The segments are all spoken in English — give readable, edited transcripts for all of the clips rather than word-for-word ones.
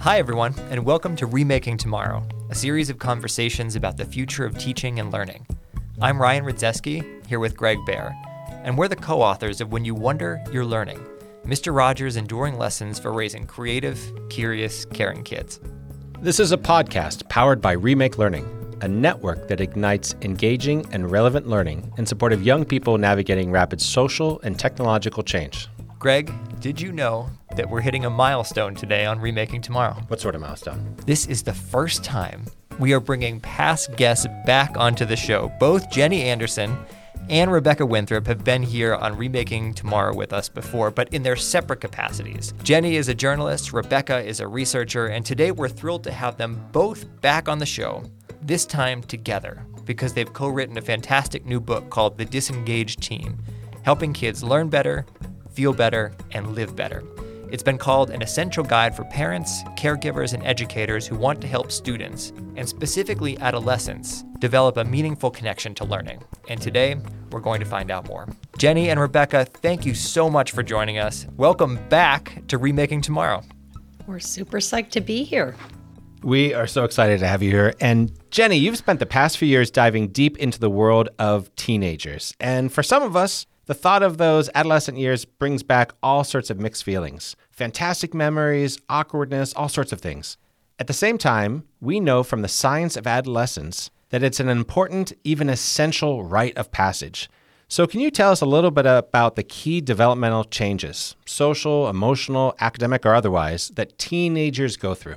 Hi, everyone, and welcome to Remaking Tomorrow, a series of conversations about the future of teaching and learning. I'm Ryan Rudzeski, here with Greg Baer, and we're the co-authors of When You Wonder, You're Learning, Mr. Rogers' enduring lessons for raising creative, curious, caring kids. This is a podcast powered by Remake Learning, a network that ignites engaging and relevant learning in support of young people navigating rapid social and technological change. Greg, did you know that we're hitting a milestone today on Remaking Tomorrow? What sort of milestone? This is the first time we are bringing past guests back onto the show. Both Jenny Anderson and Rebecca Winthrop have been here on Remaking Tomorrow with us before, but in their separate capacities. Jenny is a journalist, Rebecca is a researcher, and today we're thrilled to have them both back on the show, this time together, because they've co-written a fantastic new book called The Disengaged Teen, helping kids learn better, feel better, and live better. It's been called an essential guide for parents, caregivers, and educators who want to help students, and specifically adolescents, develop a meaningful connection to learning. And today, we're going to find out more. Jenny and Rebecca, thank you so much for joining us. Welcome back to Remaking Tomorrow. We're super psyched to be here. We are so excited to have you here. And Jenny, you've spent the past few years diving deep into the world of teenagers. And for some of us, the thought of those adolescent years brings back all sorts of mixed feelings, fantastic memories, awkwardness, all sorts of things. At the same time, we know from the science of adolescence that it's an important, even essential rite of passage. So can you tell us a little bit about the key developmental changes, social, emotional, academic, or otherwise, that teenagers go through?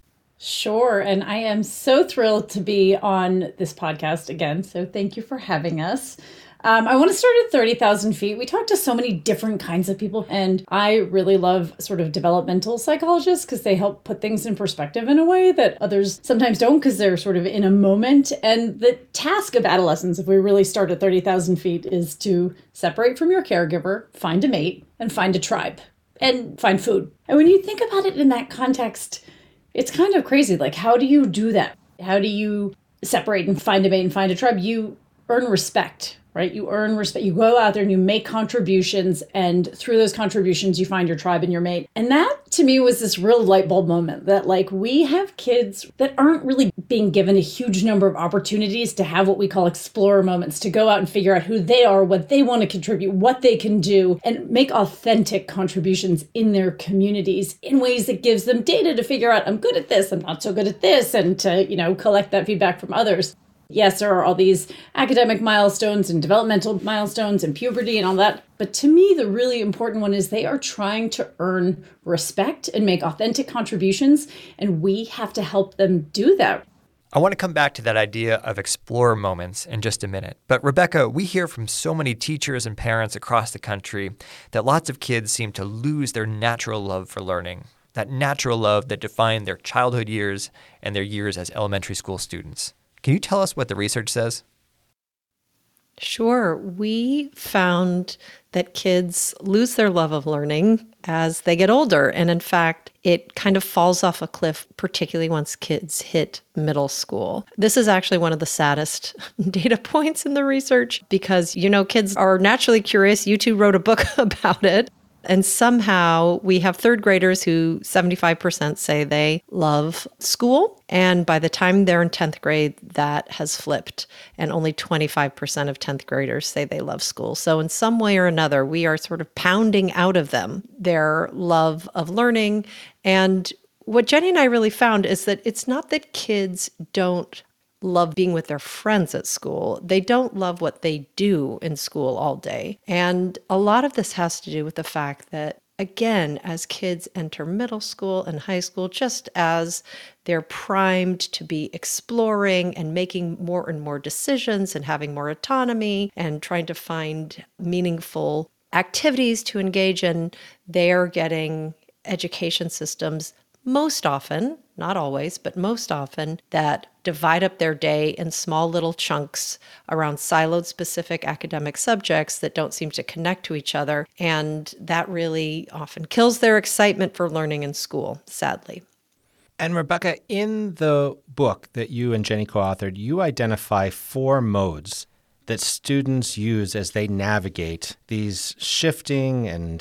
Sure. And I am so thrilled to be on this podcast again. So thank you for having us. I want to start at 30,000 feet. We talk to so many different kinds of people, and I really love sort of developmental psychologists because they help put things in perspective in a way that others sometimes don't because they're sort of in a moment. And the task of adolescence, if we really start at 30,000 feet, is to separate from your caregiver, find a mate, and find a tribe, and find food. And when you think about it in that context, it's kind of crazy. Like, how do you do that? How do you separate and find a mate and find a tribe? You earn respect. Right? You earn respect. You go out there and you make contributions, and through those contributions, you find your tribe and your mate. And that, to me, was this real light bulb moment that, like, we have kids that aren't really being given a huge number of opportunities to have what we call explorer moments, to go out and figure out who they are, what they want to contribute, what they can do, and make authentic contributions in their communities in ways that gives them data to figure out, I'm good at this, I'm not so good at this, and to, collect that feedback from others. Yes, there are all these academic milestones and developmental milestones and puberty and all that. But to me, the really important one is they are trying to earn respect and make authentic contributions. And we have to help them do that. I want to come back to that idea of explorer moments in just a minute. But Rebecca, we hear from so many teachers and parents across the country that lots of kids seem to lose their natural love for learning, that natural love that defined their childhood years and their years as elementary school students. Can you tell us what the research says? Sure. We found that kids lose their love of learning as they get older. And in fact, it kind of falls off a cliff, particularly once kids hit middle school. This is actually one of the saddest data points in the research because, kids are naturally curious. You two wrote a book about it. And somehow we have third graders who 75% say they love school. And by the time they're in 10th grade, that has flipped. And only 25% of 10th graders say they love school. So in some way or another, we are sort of pounding out of them their love of learning. And what Jenny and I really found is that it's not that kids don't love being with their friends at school. They don't love what they do in school all day. And a lot of this has to do with the fact that, again, as kids enter middle school and high school, just as they're primed to be exploring and making more and more decisions and having more autonomy and trying to find meaningful activities to engage in, they're getting education systems most often, not always, but most often, that divide up their day in small little chunks around siloed specific academic subjects that don't seem to connect to each other. And that really often kills their excitement for learning in school, sadly. And Rebecca, in the book that you and Jenny co-authored, you identify 4 modes that students use as they navigate these shifting and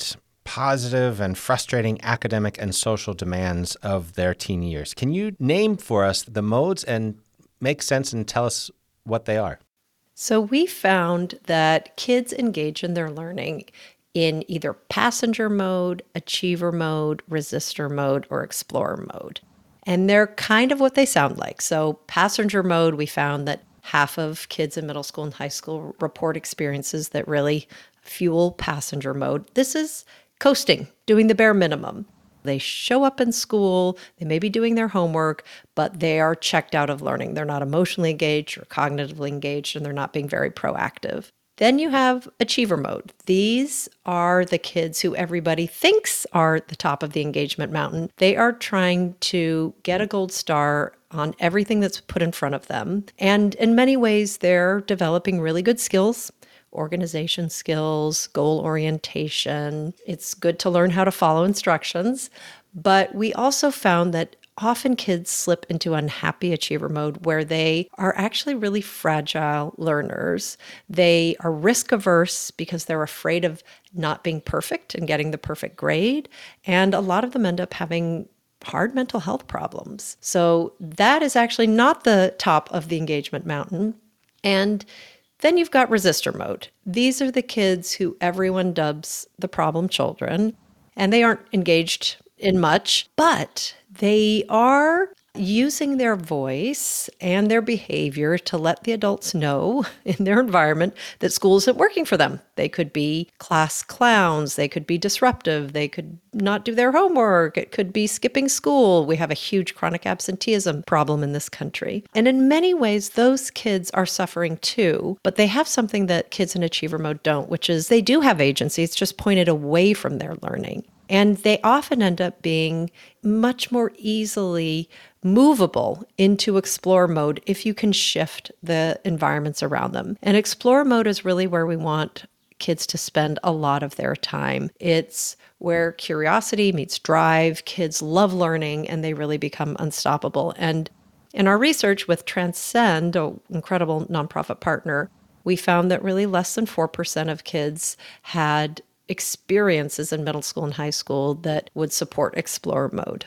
positive and frustrating academic and social demands of their teen years. Can you name for us the modes and make sense and tell us what they are? So we found that kids engage in their learning in either passenger mode, achiever mode, resistor mode, or explorer mode. And they're kind of what they sound like. So passenger mode, we found that half of kids in middle school and high school report experiences that really fuel passenger mode. This is coasting, doing the bare minimum. They show up in school, they may be doing their homework, but they are checked out of learning. They're not emotionally engaged or cognitively engaged, and they're not being very proactive. Then you have achiever mode. These are the kids who everybody thinks are at the top of the engagement mountain. They are trying to get a gold star on everything that's put in front of them. And in many ways, they're developing really good skills. Organization skills, goal orientation. It's good to learn how to follow instructions. But we also found that often kids slip into unhappy achiever mode where they are actually really fragile learners. They are risk averse because they're afraid of not being perfect and getting the perfect grade. And a lot of them end up having hard mental health problems. So that is actually not the top of the engagement mountain. And then you've got resistor mode. These are the kids who everyone dubs the problem children, and they aren't engaged in much, but they are using their voice and their behavior to let the adults know in their environment that school isn't working for them. They could be class clowns, they could be disruptive, they could not do their homework, it could be skipping school. We have a huge chronic absenteeism problem in this country. And in many ways, those kids are suffering too, but they have something that kids in achiever mode don't, which is they do have agency. It's just pointed away from their learning. And they often end up being much more easily movable into explore mode if you can shift the environments around them. And explore mode is really where we want kids to spend a lot of their time. It's where curiosity meets drive. Kids love learning and they really become unstoppable. And in our research with Transcend, an incredible nonprofit partner, we found that really less than 4% of kids had experiences in middle school and high school that would support explorer mode.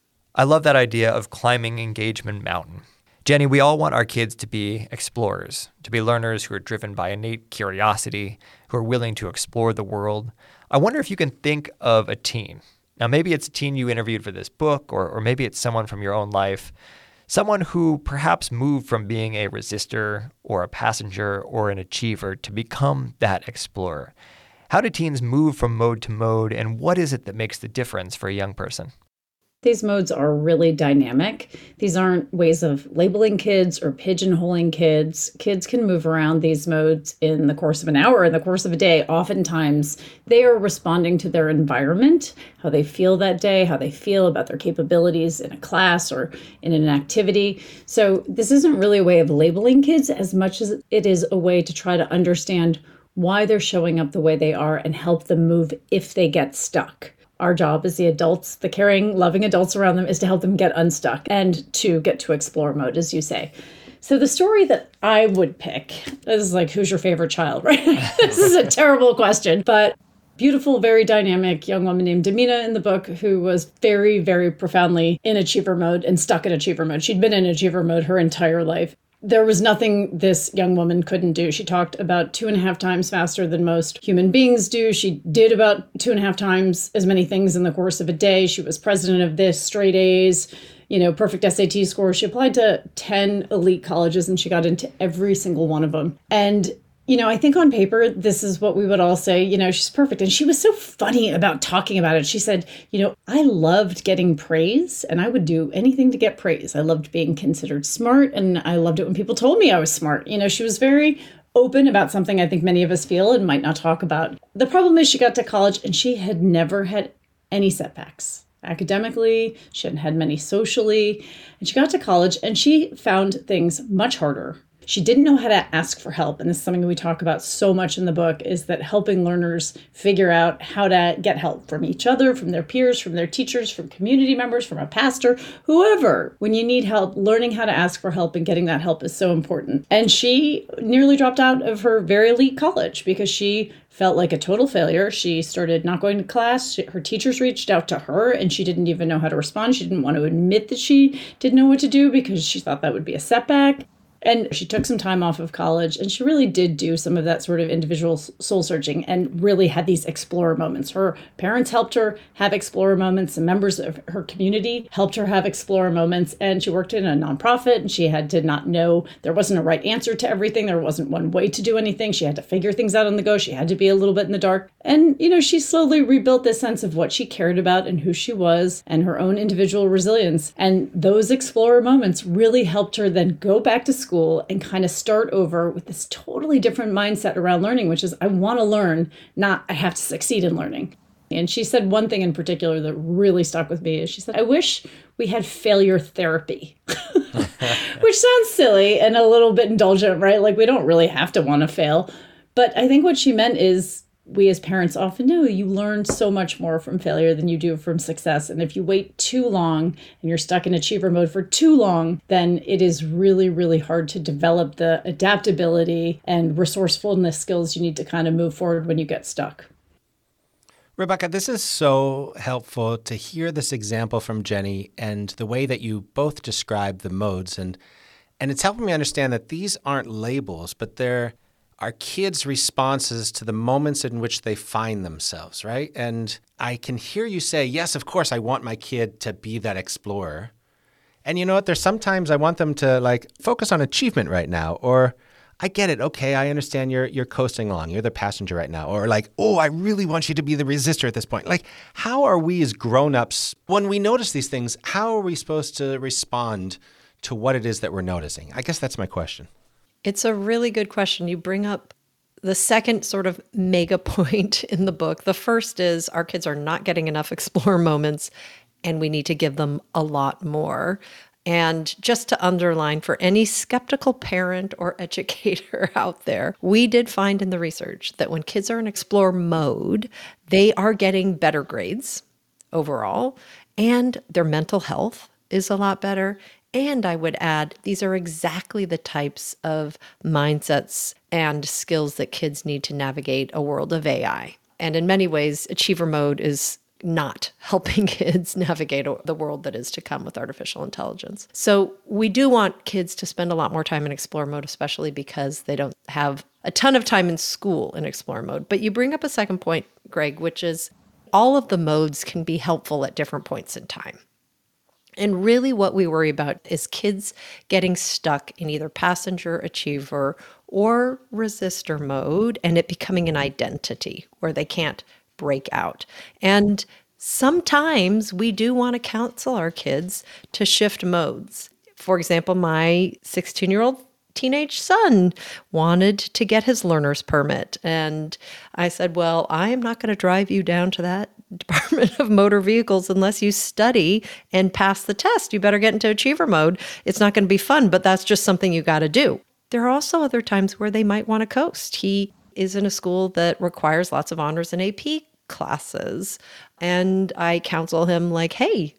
I love that idea of climbing engagement mountain. Jenny, we all want our kids to be explorers, to be learners who are driven by innate curiosity, who are willing to explore the world. I wonder if you can think of a teen. Now, maybe it's a teen you interviewed for this book, or maybe it's someone from your own life, someone who perhaps moved from being a resistor or a passenger or an achiever to become that explorer. How do teens move from mode to mode, and what is it that makes the difference for a young person? These modes are really dynamic. These aren't ways of labeling kids or pigeonholing kids. Kids can move around these modes in the course of an hour, in the course of a day. Oftentimes, they are responding to their environment, how they feel that day, how they feel about their capabilities in a class or in an activity. So this isn't really a way of labeling kids as much as it is a way to try to understand why they're showing up the way they are and help them move if they get stuck. Our job as the adults, the caring, loving adults around them, is to help them get unstuck and to get to explore mode, as you say. So the story that I would pick is like, who's your favorite child, right? This is a terrible question, but beautiful, very dynamic young woman named Damina in the book who was very, very profoundly in achiever mode and stuck in achiever mode. She'd been in achiever mode her entire life. There was nothing this young woman couldn't do. She talked about 2.5 times faster than most human beings do. She did about 2.5 times as many things in the course of a day. She was president of this, straight A's, perfect SAT score. She applied to 10 elite colleges and she got into every single one of them. And I think on paper, this is what we would all say, she's perfect. And she was so funny about talking about it. She said, I loved getting praise and I would do anything to get praise. I loved being considered smart and I loved it when people told me I was smart. She was very open about something I think many of us feel and might not talk about. The problem is she got to college and she had never had any setbacks. Academically, she hadn't had many socially, and she got to college and she found things much harder She didn't know how to ask for help. And this is something we talk about so much in the book, is that helping learners figure out how to get help from each other, from their peers, from their teachers, from community members, from a pastor, whoever. When you need help, learning how to ask for help and getting that help is so important. And she nearly dropped out of her very elite college because she felt like a total failure. She started not going to class. Her teachers reached out to her and she didn't even know how to respond. She didn't want to admit that she didn't know what to do because she thought that would be a setback. And she took some time off of college, and she really did do some of that sort of individual soul searching and really had these explorer moments. Her parents helped her have explorer moments, and members of her community helped her have explorer moments. And she worked in a nonprofit, and she did not know, there wasn't a right answer to everything. There wasn't one way to do anything. She had to figure things out on the go. She had to be a little bit in the dark. And, she slowly rebuilt this sense of what she cared about and who she was and her own individual resilience. And those explorer moments really helped her then go back to school and kind of start over with this totally different mindset around learning, which is I want to learn, not I have to succeed in learning. And she said one thing in particular that really stuck with me is she said, I wish we had failure therapy, which sounds silly and a little bit indulgent, right? Like we don't really have to want to fail. But I think what she meant is we as parents often know you learn so much more from failure than you do from success. And if you wait too long and you're stuck in achiever mode for too long, then it is really, really hard to develop the adaptability and resourcefulness skills you need to kind of move forward when you get stuck. Rebecca, this is so helpful to hear this example from Jenny and the way that you both describe the modes. And it's helping me understand that these aren't labels, but they're our kids' responses to the moments in which they find themselves, right? And I can hear you say, yes, of course, I want my kid to be that explorer. And you know what? There's sometimes I want them to focus on achievement right now, or I get it. Okay, I understand you're coasting along. You're the passenger right now. Or I really want you to be the resistor at this point. How are we as grown-ups, when we notice these things, how are we supposed to respond to what it is that we're noticing? I guess that's my question. It's a really good question. You bring up the second sort of mega point in the book. The first is our kids are not getting enough explore moments, and we need to give them a lot more. And just to underline for any skeptical parent or educator out there, we did find in the research that when kids are in explore mode, they are getting better grades overall, and their mental health is a lot better. And I would add, these are exactly the types of mindsets and skills that kids need to navigate a world of AI. And in many ways, achiever mode is not helping kids navigate the world that is to come with artificial intelligence. So we do want kids to spend a lot more time in explore mode, especially because they don't have a ton of time in school in explore mode. But you bring up a second point, Greg, which is all of the modes can be helpful at different points in time. And really what we worry about is kids getting stuck in either passenger, achiever, or resistor mode, and it becoming an identity where they can't break out. And sometimes we do want to counsel our kids to shift modes. For example, my 16-year-old teenage son wanted to get his learner's permit. And I said, well, I am not going to drive you down to that Department of Motor Vehicles unless you study and pass the test. You better get into achiever mode. It's not going to be fun, but that's just something you got to do. There are also other times where they might want to coast. He is in a school that requires lots of honors and AP classes. And I counsel him hey,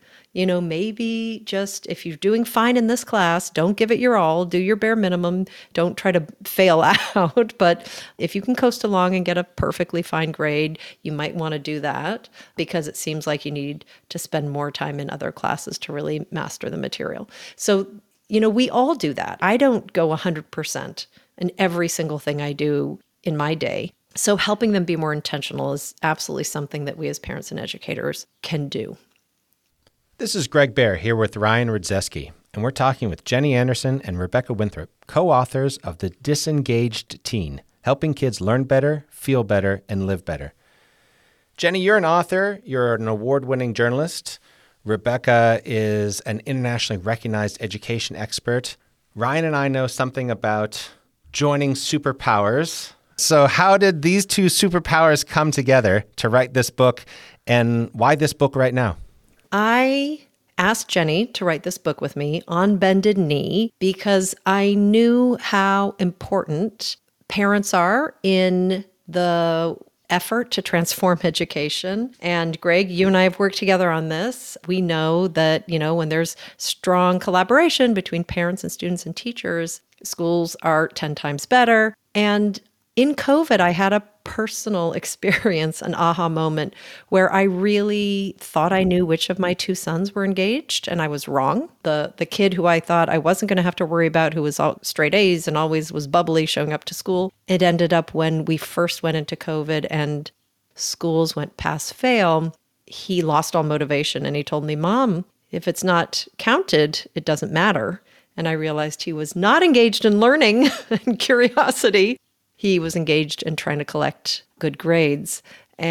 maybe just if you're doing fine in this class, don't give it your all, do your bare minimum, don't try to fail out. But if you can coast along and get a perfectly fine grade, you might want to do that because it seems like you need to spend more time in other classes to really master the material. So, we all do that. I don't go 100% in every single thing I do in my day. So helping them be more intentional is absolutely something that we as parents and educators can do. This is Greg Baer here with Ryan Rudzeski, and we're talking with Jenny Anderson and Rebecca Winthrop, co-authors of The Disengaged Teen, Helping Kids Learn Better, Feel Better, and Live Better. Jenny, you're an author, you're an award-winning journalist. Rebecca is an internationally recognized education expert. Ryan and I know something about joining superpowers. So how did these two superpowers come together to write this book, and why this book right now? I asked Jenny to write this book with me on bended knee because I knew how important parents are in the effort to transform education. And Greg, you and I have worked together on this. We know that, when there's strong collaboration between parents and students and teachers, schools are 10 times better. And in COVID, I had a personal experience, an aha moment, where I really thought I knew which of my two sons were engaged, and I was wrong. The kid who I thought I wasn't going to have to worry about, who was all straight A's and always was bubbly showing up to school, it ended up when we first went into COVID and schools went pass fail, he lost all motivation and he told me, "Mom, if it's not counted, it doesn't matter." And I realized he was not engaged in learning and curiosity. He was engaged in trying to collect good grades.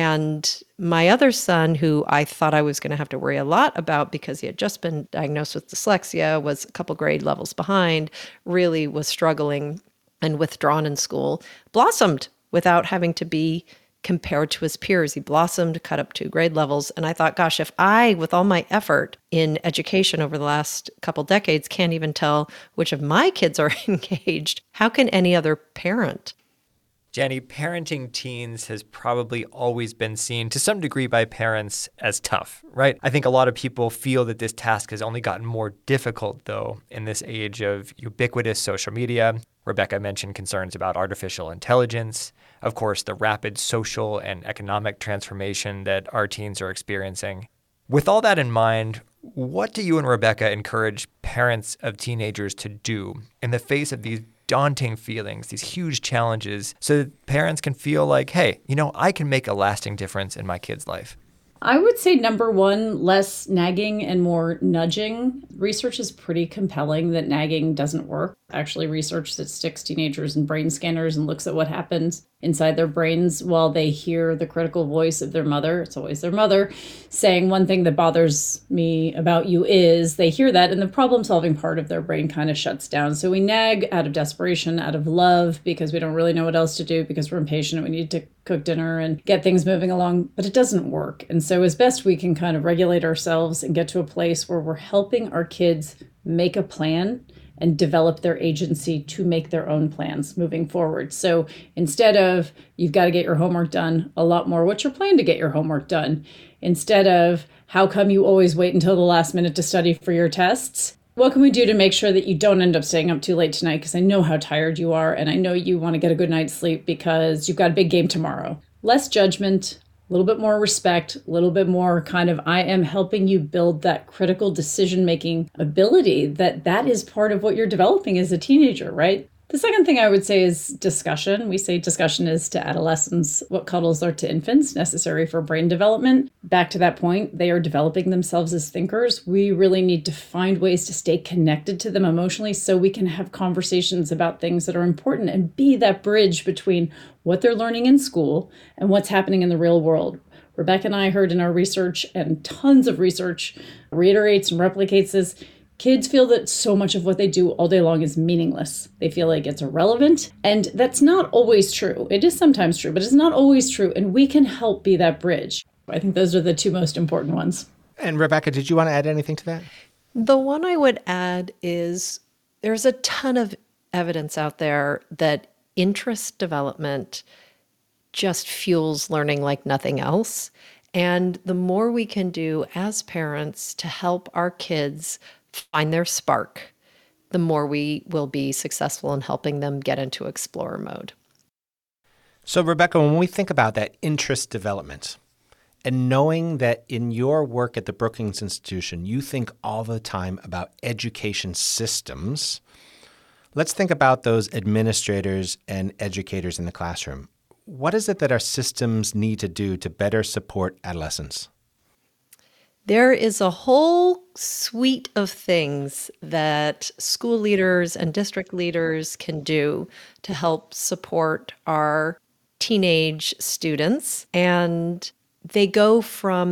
And my other son, who I thought I was going to have to worry a lot about because he had just been diagnosed with dyslexia, was a couple grade levels behind, really was struggling and withdrawn in school, blossomed without having to be compared to his peers. He blossomed, cut up 2 grade levels. And I thought, gosh, if I, with all my effort in education over the last couple decades, can't even tell which of my kids are engaged, how can any other parent? Jenny, parenting teens has probably always been seen to some degree by parents as tough, right? I think a lot of people feel that this task has only gotten more difficult, though, in this age of ubiquitous social media. Rebecca mentioned concerns about artificial intelligence. Of course, the rapid social and economic transformation that our teens are experiencing. With all that in mind, what do you and Rebecca encourage parents of teenagers to do in the face of these daunting feelings, these huge challenges, so that parents can feel like, hey, I can make a lasting difference in my kid's life? I would say number one, less nagging and more nudging. Research is pretty compelling that nagging doesn't work. Actually, research that sticks teenagers in brain scanners and looks at what happens inside their brains while they hear the critical voice of their mother. It's always their mother saying, "One thing that bothers me about you is," they hear that, and the problem-solving part of their brain kind of shuts down. So we nag out of desperation, out of love, because we don't really know what else to do, because we're impatient, we need to cook dinner and get things moving along, but it doesn't work. And so as best we can kind of regulate ourselves and get to a place where we're helping our kids make a plan and develop their agency to make their own plans moving forward. So instead of, "You've got to get your homework done," a lot more, "What's your plan to get your homework done?" Instead of, "How come you always wait until the last minute to study for your tests? What can we do to make sure that you don't end up staying up too late tonight? Because I know how tired you are, and I know you want to get a good night's sleep because you've got a big game tomorrow." Less judgment, a little bit more respect, a little bit more kind of, I am helping you build that critical decision-making ability that is part of what you're developing as a teenager, right? The second thing I would say is discussion. We say discussion is to adolescents what cuddles are to infants, necessary for brain development. Back to that point, they are developing themselves as thinkers. We really need to find ways to stay connected to them emotionally so we can have conversations about things that are important and be that bridge between what they're learning in school and what's happening in the real world. Rebecca and I heard in our research, and tons of research reiterates and replicates this, kids feel that so much of what they do all day long is meaningless. They feel like it's irrelevant, and that's not always true. It is sometimes true, but it's not always true, and we can help be that bridge. I think those are the two most important ones. And Rebecca, did you want to add anything to that? The one I would add is there's a ton of evidence out there that interest development just fuels learning like nothing else. And the more we can do as parents to help our kids find their spark, the more we will be successful in helping them get into explorer mode. So, Rebecca, when we think about that interest development, and knowing that in your work at the Brookings Institution, you think all the time about education systems, let's think about those administrators and educators in the classroom. What is it that our systems need to do to better support adolescents? There is a whole suite of things that school leaders and district leaders can do to help support our teenage students. And they go from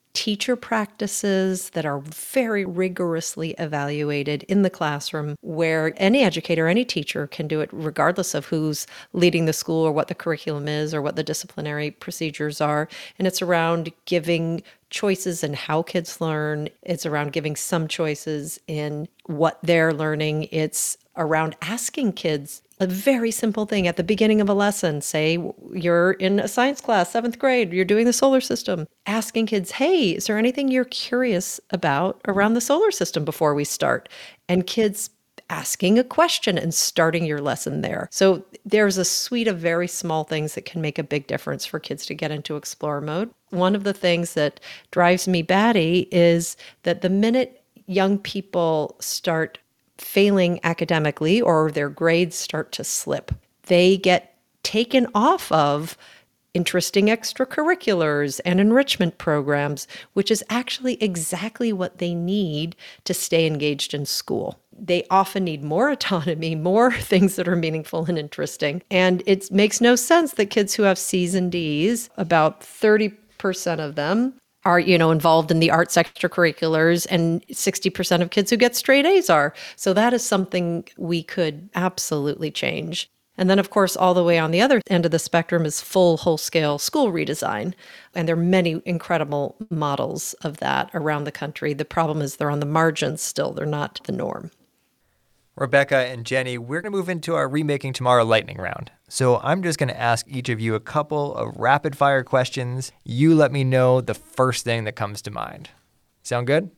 teacher practices that are very rigorously evaluated in the classroom, where any educator, any teacher can do it regardless of who's leading the school or what the curriculum is or what the disciplinary procedures are. And it's around giving choices in how kids learn. It's around giving some choices in what they're learning. It's around asking kids a very simple thing at the beginning of a lesson. Say you're in a science class, 7th grade, you're doing the solar system. Asking kids, hey, is there anything you're curious about around the solar system before we start? And kids asking a question and starting your lesson there. So there's a suite of very small things that can make a big difference for kids to get into explore mode. One of the things that drives me batty is that the minute young people start failing academically or their grades start to slip, they get taken off of interesting extracurriculars and enrichment programs, which is actually exactly what they need to stay engaged in school. They often need more autonomy, more things that are meaningful and interesting. And it makes no sense that kids who have C's and D's, about 30% of them, are, involved in the arts extracurriculars, and 60% of kids who get straight A's are. So that is something we could absolutely change. And then, of course, all the way on the other end of the spectrum is full whole-scale school redesign. And there are many incredible models of that around the country. The problem is they're on the margins still. They're not the norm. Rebecca and Jenny, we're going to move into our Remaking Tomorrow lightning round. So I'm just going to ask each of you a couple of rapid-fire questions. You let me know the first thing that comes to mind. Sound good?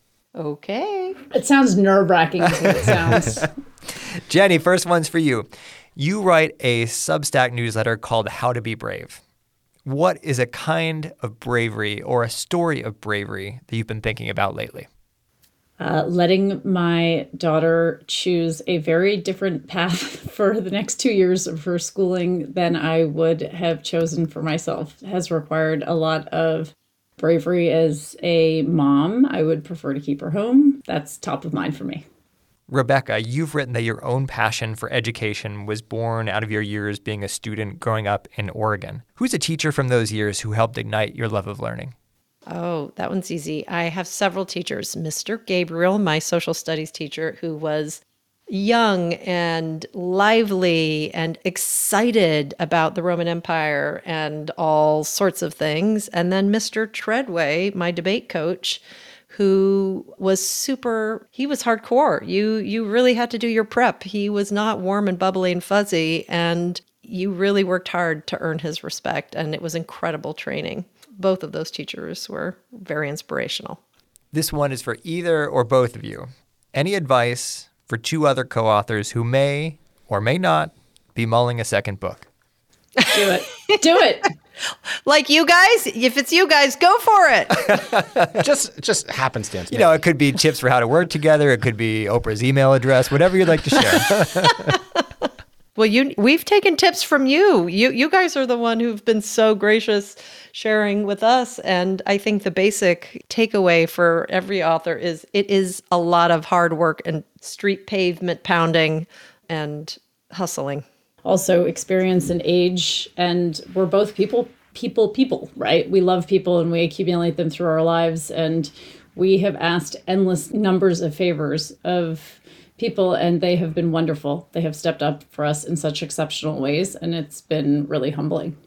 Okay. It sounds nerve-wracking is what it sounds. Jenny, first one's for you. You write a Substack newsletter called How to Be Brave. What is a kind of bravery or a story of bravery that you've been thinking about lately? Letting my daughter choose a very different path for the next 2 years of her schooling than I would have chosen for myself has required a lot of bravery as a mom. I would prefer to keep her home. That's top of mind for me. Rebecca, you've written that your own passion for education was born out of your years being a student growing up in Oregon. Who's a teacher from those years who helped ignite your love of learning? Oh, that one's easy. I have several teachers. Mr. Gabriel, my social studies teacher, who was young and lively and excited about the Roman Empire and all sorts of things. And then Mr. Treadway, my debate coach, who was he was hardcore. You really had to do your prep. He was not warm and bubbly and fuzzy, and you really worked hard to earn his respect, and it was incredible training. Both of those teachers were very inspirational. This one is for either or both of you. Any advice for two other co-authors who may or may not be mulling a second book? Do it. Do it. Like you guys, if it's you guys, go for it. just happenstance. You know, it could be tips for how to work together. It could be Oprah's email address, whatever you'd like to share. Well, we've taken tips from you. You guys are the one who've been so gracious sharing with us. And I think the basic takeaway for every author is it is a lot of hard work and street pavement pounding and hustling. Also experience and age, and we're both people, right? We love people and we accumulate them through our lives. And we have asked endless numbers of favors of people, and they have been wonderful. They have stepped up for us in such exceptional ways, and it's been really humbling.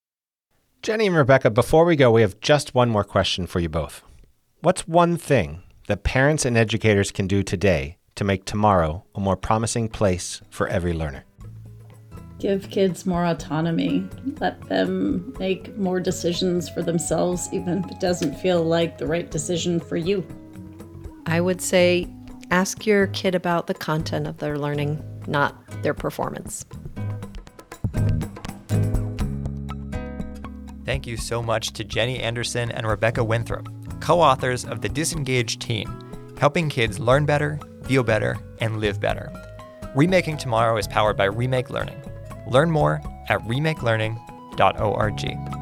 Jenny and Rebecca, before we go, we have just one more question for you both. What's one thing that parents and educators can do today to make tomorrow a more promising place for every learner? Give kids more autonomy. Let them make more decisions for themselves, even if it doesn't feel like the right decision for you. I would say ask your kid about the content of their learning, not their performance. Thank you so much to Jenny Anderson and Rebecca Winthrop, co-authors of The Disengaged Teen, helping kids learn better, feel better, and live better. Remaking Tomorrow is powered by Remake Learning. Learn more at remakelearning.org.